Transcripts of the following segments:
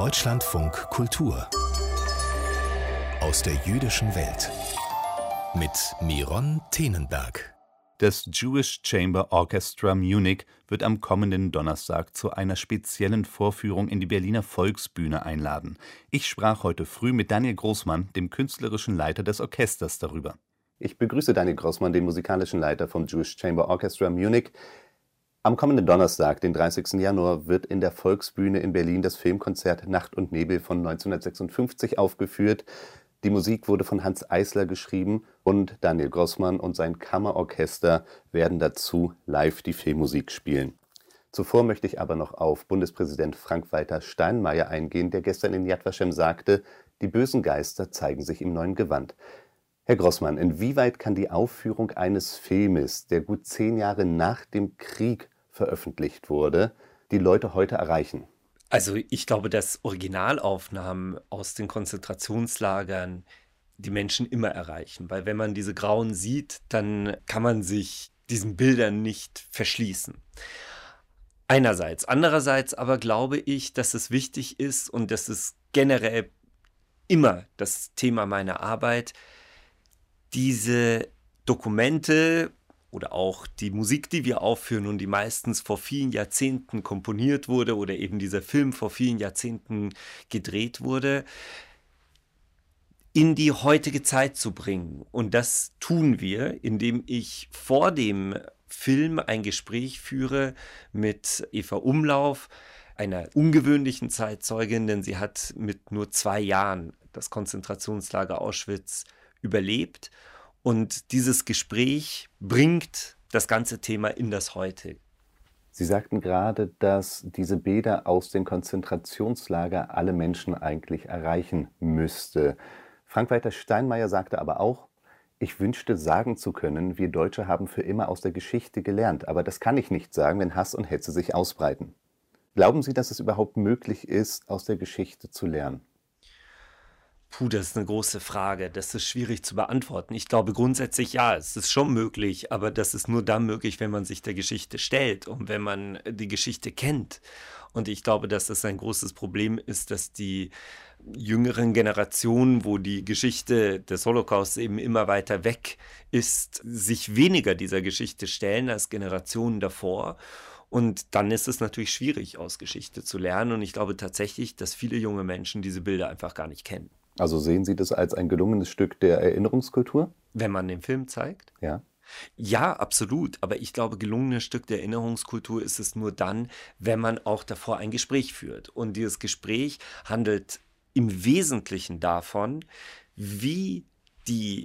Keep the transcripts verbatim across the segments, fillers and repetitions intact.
Deutschlandfunk Kultur aus der jüdischen Welt mit Miron Tenenberg. Das Jewish Chamber Orchestra Munich wird am kommenden Donnerstag zu einer speziellen Vorführung in die Berliner Volksbühne einladen. Ich sprach heute früh mit Daniel Großmann, dem künstlerischen Leiter des Orchesters, darüber. Ich begrüße Daniel Großmann, den musikalischen Leiter vom Jewish Chamber Orchestra Munich. Am kommenden Donnerstag, den dreißigsten Januar, wird in der Volksbühne in Berlin das Filmkonzert Nacht und Nebel von neunzehnhundertsechsundfünfzig aufgeführt. Die Musik wurde von Hanns Eisler geschrieben und Daniel Großmann und sein Kammerorchester werden dazu live die Filmmusik spielen. Zuvor möchte ich aber noch auf Bundespräsident Frank-Walter Steinmeier eingehen, der gestern in Yad Vashem sagte, die bösen Geister zeigen sich im neuen Gewand. Herr Großmann, inwieweit kann die Aufführung eines Filmes, der gut zehn Jahre nach dem Krieg veröffentlicht wurde, die Leute heute erreichen? Also ich glaube, dass Originalaufnahmen aus den Konzentrationslagern die Menschen immer erreichen. Weil wenn man diese Grauen sieht, dann kann man sich diesen Bildern nicht verschließen. Einerseits. Andererseits aber glaube ich, dass es wichtig ist und das ist generell immer das Thema meiner Arbeit, diese Dokumente oder auch die Musik, die wir aufführen und die meistens vor vielen Jahrzehnten komponiert wurde oder eben dieser Film vor vielen Jahrzehnten gedreht wurde, in die heutige Zeit zu bringen. Und das tun wir, indem ich vor dem Film ein Gespräch führe mit Eva Umlauf, einer ungewöhnlichen Zeitzeugin, denn sie hat mit nur zwei Jahren das Konzentrationslager Auschwitz überlebt. Und dieses Gespräch bringt das ganze Thema in das Heute. Sie sagten gerade, dass diese Bilder aus den Konzentrationslager alle Menschen eigentlich erreichen müsste. Frank-Walter Steinmeier sagte aber auch, ich wünschte sagen zu können, wir Deutsche haben für immer aus der Geschichte gelernt. Aber das kann ich nicht sagen, wenn Hass und Hetze sich ausbreiten. Glauben Sie, dass es überhaupt möglich ist, aus der Geschichte zu lernen? Puh, das ist eine große Frage. Das ist schwierig zu beantworten. Ich glaube grundsätzlich ja, es ist schon möglich, aber das ist nur dann möglich, wenn man sich der Geschichte stellt und wenn man die Geschichte kennt. Und ich glaube, dass das ein großes Problem ist, dass die jüngeren Generationen, wo die Geschichte des Holocaust eben immer weiter weg ist, sich weniger dieser Geschichte stellen als Generationen davor. Und dann ist es natürlich schwierig, aus Geschichte zu lernen. Und ich glaube tatsächlich, dass viele junge Menschen diese Bilder einfach gar nicht kennen. Also sehen Sie das als ein gelungenes Stück der Erinnerungskultur? Wenn man den Film zeigt? Ja. Ja, absolut. Aber ich glaube, gelungenes Stück der Erinnerungskultur ist es nur dann, wenn man auch davor ein Gespräch führt. Und dieses Gespräch handelt im Wesentlichen davon, wie die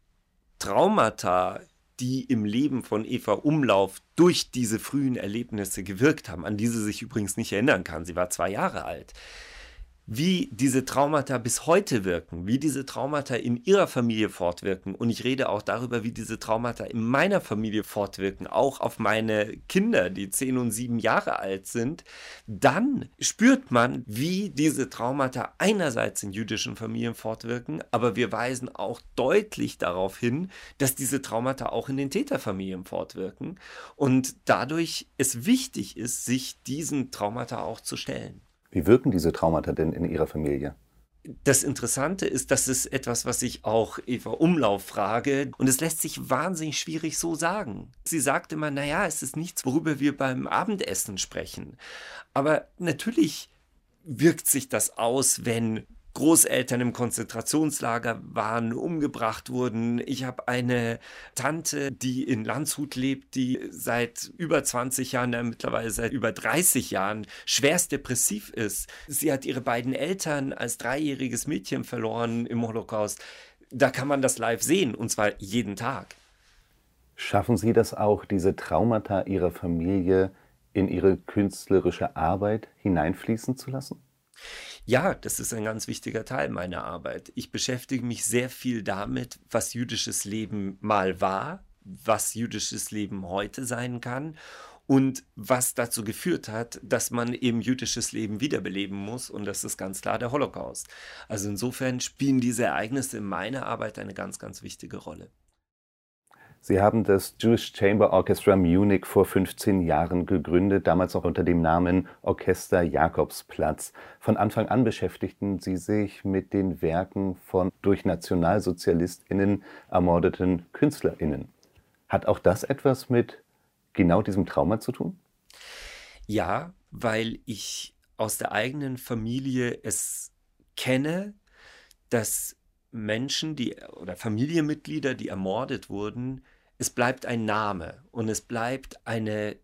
Traumata, die im Leben von Eva Umlauf durch diese frühen Erlebnisse gewirkt haben, an die sie sich übrigens nicht erinnern kann. Sie war zwei Jahre alt. Wie diese Traumata bis heute wirken, wie diese Traumata in ihrer Familie fortwirken. Und ich rede auch darüber, wie diese Traumata in meiner Familie fortwirken, auch auf meine Kinder, die zehn und sieben Jahre alt sind. Dann spürt man, wie diese Traumata einerseits in jüdischen Familien fortwirken, aber wir weisen auch deutlich darauf hin, dass diese Traumata auch in den Täterfamilien fortwirken. Und dadurch es wichtig ist, sich diesen Traumata auch zu stellen. Wie wirken diese Traumata denn in Ihrer Familie? Das Interessante ist, das ist etwas, was ich auch Eva Umlauf frage. Und es lässt sich wahnsinnig schwierig so sagen. Sie sagt immer, naja, es ist nichts, worüber wir beim Abendessen sprechen. Aber natürlich wirkt sich das aus, wenn Großeltern im Konzentrationslager waren, umgebracht wurden. Ich habe eine Tante, die in Landshut lebt, die seit über zwanzig Jahren, ja, mittlerweile seit über dreißig Jahren schwerst depressiv ist. Sie hat ihre beiden Eltern als dreijähriges Mädchen verloren im Holocaust. Da kann man das live sehen, und zwar jeden Tag. Schaffen Sie das auch, diese Traumata Ihrer Familie in Ihre künstlerische Arbeit hineinfließen zu lassen? Ja, das ist ein ganz wichtiger Teil meiner Arbeit. Ich beschäftige mich sehr viel damit, was jüdisches Leben mal war, was jüdisches Leben heute sein kann und was dazu geführt hat, dass man eben jüdisches Leben wiederbeleben muss. Und das ist ganz klar der Holocaust. Also insofern spielen diese Ereignisse in meiner Arbeit eine ganz, ganz wichtige Rolle. Sie haben das Jewish Chamber Orchestra Munich vor fünfzehn Jahren gegründet, damals noch unter dem Namen Orchester Jakobsplatz. Von Anfang an beschäftigten Sie sich mit den Werken von durch NationalsozialistInnen ermordeten KünstlerInnen. Hat auch das etwas mit genau diesem Trauma zu tun? Ja, weil ich aus der eigenen Familie es kenne, dass Menschen, die oder Familienmitglieder, die ermordet wurden, es bleibt ein Name und es bleibt eine,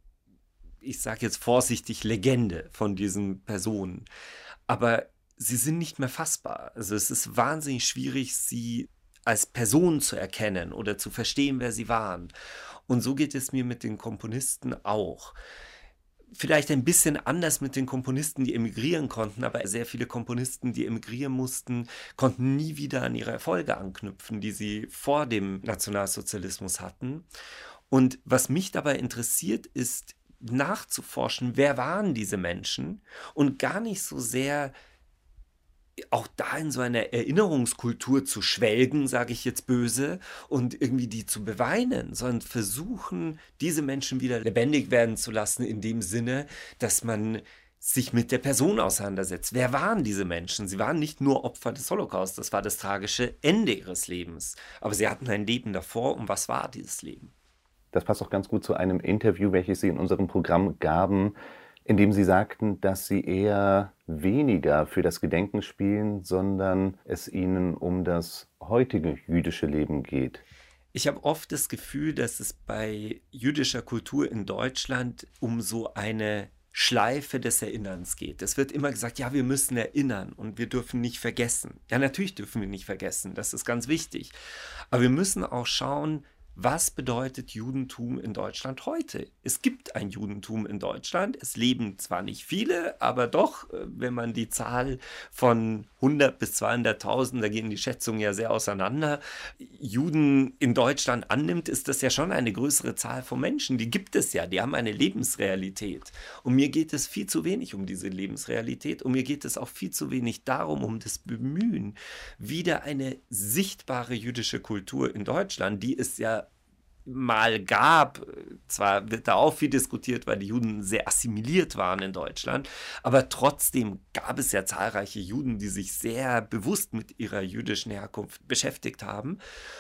ich sage jetzt vorsichtig, Legende von diesen Personen. Aber sie sind nicht mehr fassbar. Also es ist wahnsinnig schwierig, sie als Person zu erkennen oder zu verstehen, wer sie waren. Und so geht es mir mit den Komponisten auch. Vielleicht ein bisschen anders mit den Komponisten, die emigrieren konnten, aber sehr viele Komponisten, die emigrieren mussten, konnten nie wieder an ihre Erfolge anknüpfen, die sie vor dem Nationalsozialismus hatten. Und was mich dabei interessiert, ist nachzuforschen, wer waren diese Menschen und gar nicht so sehr auch da in so einer Erinnerungskultur zu schwelgen, sage ich jetzt böse, und irgendwie die zu beweinen, sondern versuchen, diese Menschen wieder lebendig werden zu lassen, in dem Sinne, dass man sich mit der Person auseinandersetzt. Wer waren diese Menschen? Sie waren nicht nur Opfer des Holocaust, das war das tragische Ende ihres Lebens. Aber sie hatten ein Leben davor, und was war dieses Leben? Das passt auch ganz gut zu einem Interview, welches Sie in unserem Programm gaben, in dem Sie sagten, dass Sie eher weniger für das Gedenken spielen, sondern es Ihnen um das heutige jüdische Leben geht. Ich habe oft das Gefühl, dass es bei jüdischer Kultur in Deutschland um so eine Schleife des Erinnerns geht. Es wird immer gesagt, ja, wir müssen erinnern und wir dürfen nicht vergessen. Ja, natürlich dürfen wir nicht vergessen, das ist ganz wichtig. Aber wir müssen auch schauen, was bedeutet Judentum in Deutschland heute? Es gibt ein Judentum in Deutschland. Es leben zwar nicht viele, aber doch, wenn man die Zahl von hundert bis zweihunderttausend, da gehen die Schätzungen ja sehr auseinander, Juden in Deutschland annimmt, ist das ja schon eine größere Zahl von Menschen. Die gibt es ja, die haben eine Lebensrealität. Und mir geht es viel zu wenig um diese Lebensrealität und mir geht es auch viel zu wenig darum, um das Bemühen, wieder eine sichtbare jüdische Kultur in Deutschland, die es ja mal gab, zwar wird da auch viel diskutiert, weil die Juden sehr assimiliert waren in Deutschland, aber trotzdem gab es ja zahlreiche Juden, die sich sehr bewusst mit ihrer jüdischen Herkunft beschäftigt haben.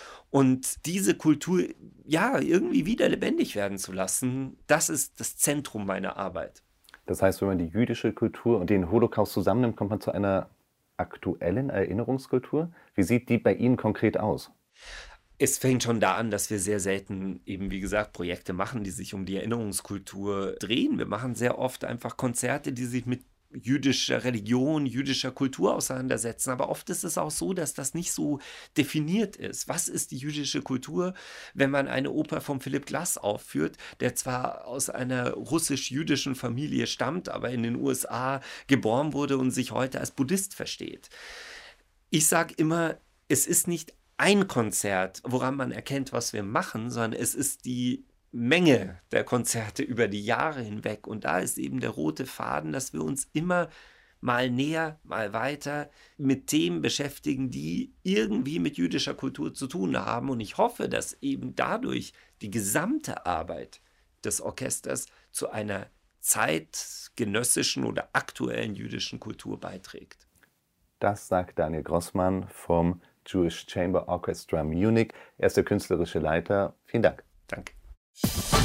Und diese Kultur, ja, irgendwie wieder lebendig werden zu lassen, das ist das Zentrum meiner Arbeit. Das heißt, wenn man die jüdische Kultur und den Holocaust zusammennimmt, kommt man zu einer aktuellen Erinnerungskultur. Wie sieht die bei Ihnen konkret aus? Es fängt schon da an, dass wir sehr selten eben, wie gesagt, Projekte machen, die sich um die Erinnerungskultur drehen. Wir machen sehr oft einfach Konzerte, die sich mit jüdischer Religion, jüdischer Kultur auseinandersetzen. Aber oft ist es auch so, dass das nicht so definiert ist. Was ist die jüdische Kultur, wenn man eine Oper von Philipp Glass aufführt, der zwar aus einer russisch-jüdischen Familie stammt, aber in den U S A geboren wurde und sich heute als Buddhist versteht? Ich sage immer, es ist nicht ein Konzert, woran man erkennt, was wir machen, sondern es ist die Menge der Konzerte über die Jahre hinweg. Und da ist eben der rote Faden, dass wir uns immer mal näher, mal weiter mit Themen beschäftigen, die irgendwie mit jüdischer Kultur zu tun haben. Und ich hoffe, dass eben dadurch die gesamte Arbeit des Orchesters zu einer zeitgenössischen oder aktuellen jüdischen Kultur beiträgt. Das sagt Daniel Grossmann vom Jewish Chamber Orchestra Munich. Er ist der künstlerische Leiter. Vielen Dank. Danke.